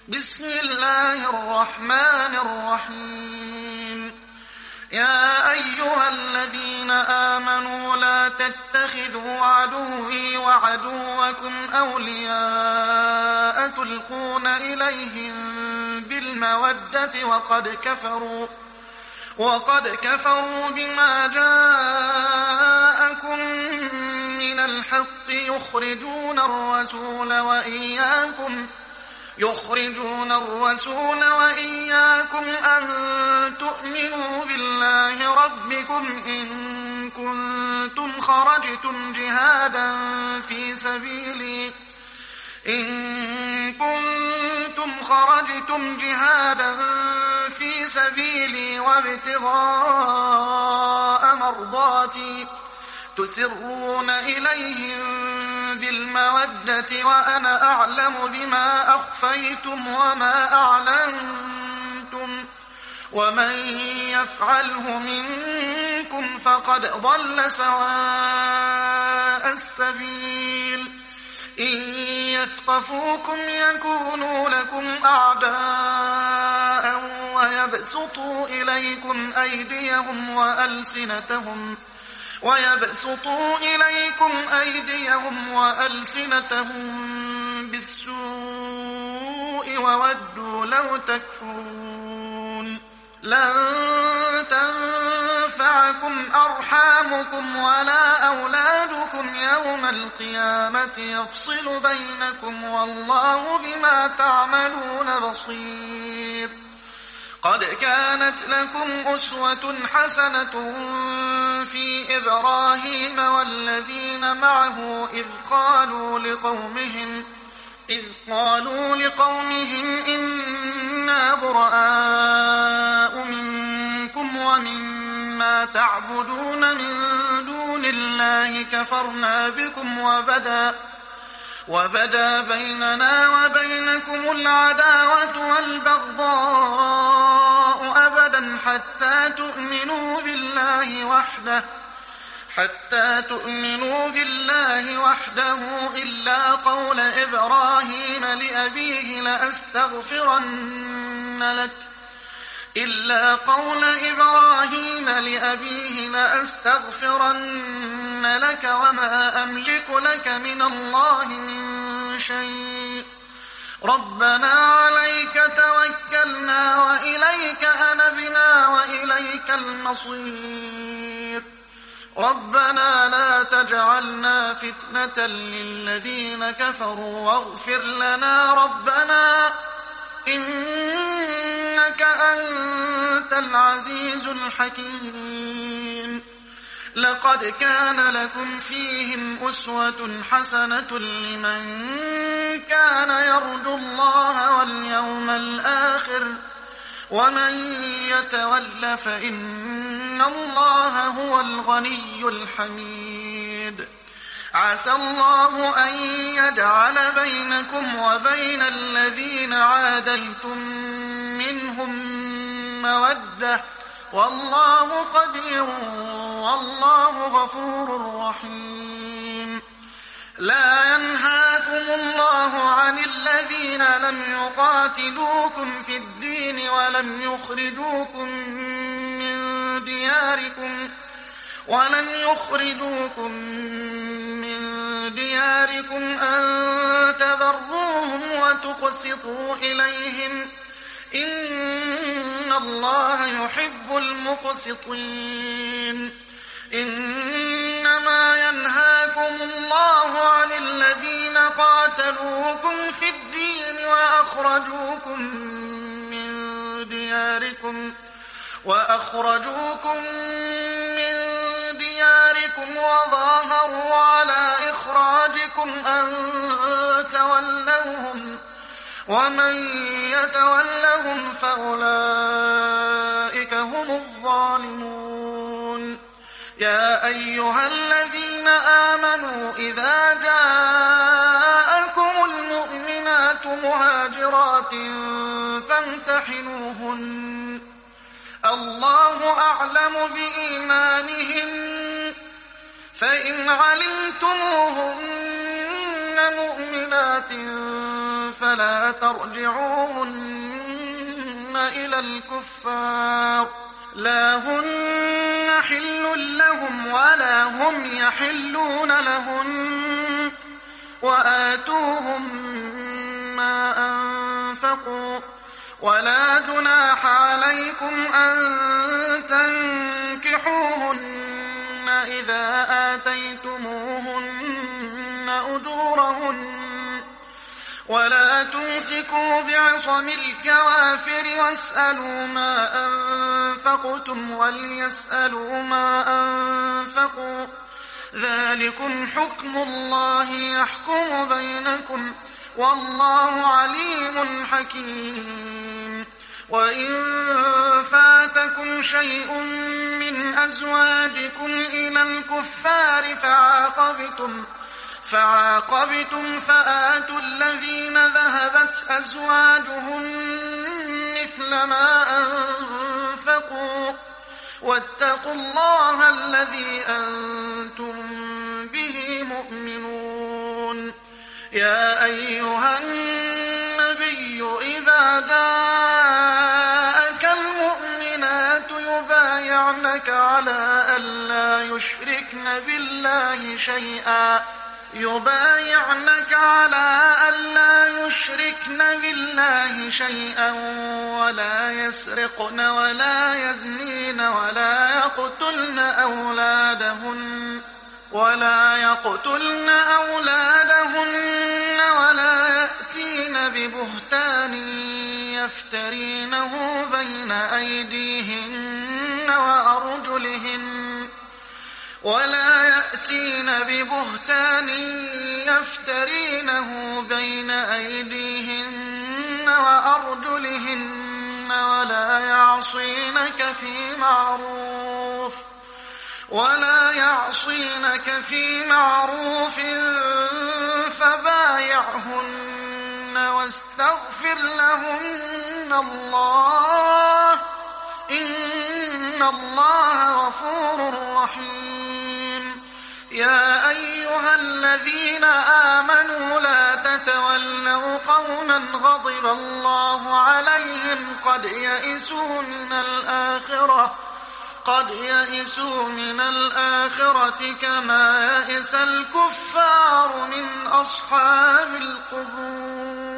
بسم الله الرحمن الرحيم. يا أيها الذين آمنوا لا تتخذوا عدوي وعدوكم أولياء تلقون إليهم بالمودة وقد كفروا بما جاءكم من الحق يخرجون الرسول وإياكم أن تؤمنوا بالله ربكم إن كنتم خرجتم جهادا في سبيلي وابتغاء مرضاتي تسرون إليهم بالمودة وأنا أعلم بما أخفيتم وما أعلنتم ومن يفعله منكم فقد ضل سواء السبيل. إن يثقفوكم يكونوا لكم أعداء ويبسطوا إليكم أيديهم وألسنتهم بالسوء وودوا لو تكفرون. لن تنفعكم أرحامكم ولا أولادكم يوم القيامة يفصل بينكم والله بما تعملون بصير. قد كانت لكم أسوة حسنة في إبراهيم والذين معه إذ قالوا لقومهم إنا براء منكم ومما تعبدون من دون الله كفرنا بكم وبدا بيننا وبينكم العداوة والبغضاء أبدا حتى تؤمنوا بالله وحده إلا قول إبراهيم لأبيه لأستغفرن لك وما أملك لك من الله من شيء. ربنا عليك توكلنا وإليك أنبنا وإليك المصير. ربنا لا تجعلنا فتنة للذين كفروا واغفر لنا ربنا إنك أنت العزيز الحكيم. لقد كان لكم فيهم أسوة حسنة لمن كان يرجو الله واليوم الآخر ومن يتول فإن الله هو الغني الحميد. عسى الله أن يجعل بينكم وبين الذين عاديتم منهم مودة والله قدير والله غفور رحيم. لا ينهاكم الله عن الذين لم يقاتلوكم في الدين ولم يخرجوكم من دياركم أن تبروهم وتقسطوا إليهم إن الله يحب المقسطين. إنما ينهاكم الله عن الذين قاتلوكم في الدين وأخرجوكم من دياركم وظاهروا على إخراجكم أن تولوهم ومن يتولهم فأولئك هم الظالمون. يا أيها الذين آمنوا إذا جاءكم المؤمنات مهاجرات فامتحنوهن الله أعلم بإيمانهن فإن علمتموهن مؤمنات فلا ترجعوهن إلى الكفار، لا هن حل لهم ولا هم يحلون لهن، وآتوهم ما أنفقوا، ولا جناح عليكم أن تنكحوهن إذا آتيتموهن أجورهن، ولا تمسكوا بعصم الكوافر واسألوا ما أنفقتم وليسألوا ما أنفقوا، ذلكم حكم الله يحكم بينكم، والله عليم حكيم. وإن فاتكم شيء من أزواجكم إلى الكفار فعاقبتم فآتوا الذين ذهبت أزواجهم مثل ما أنفقوا، واتقوا الله الذي أنتم به مؤمنون. يا أيها النبي إذا جاءك المؤمنات يبايعنك على ألا يشركن بالله شيئا ولا يسرقن ولا يزنين ولا يقتلن أولادهن ولا يأتين ببهتان يفترينه بين أيديهن وأرجلهن ولا يعصينك في معروف فبايعهن واستغفر لهن الله، إن الله غفور رحيم. يا أيها الذين آمنوا لا تتولوا قوما غضب الله عليهم قد يئسوا من الآخرة كما يئس الكفار من أصحاب القبور.